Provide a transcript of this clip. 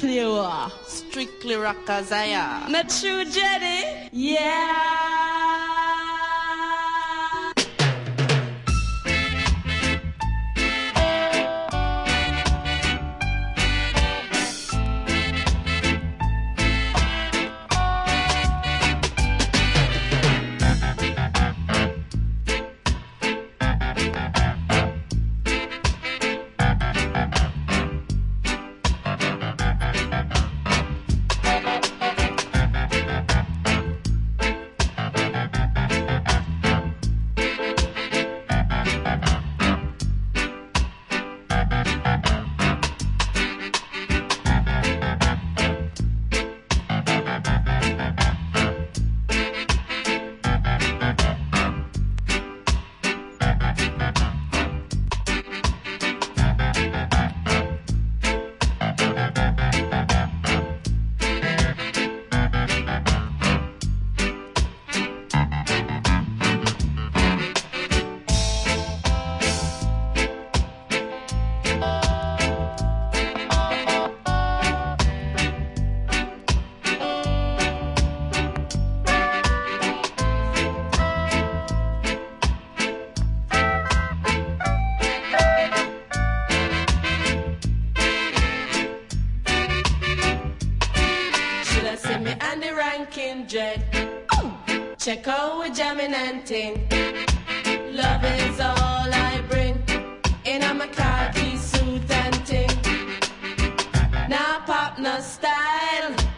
Strictly what? Strictly Rockazaya. Not true, Jetty? Yeah. Jet. Check out with jamming and ting. Love is all I bring. In a my khaki suit and ting. Now pop no style.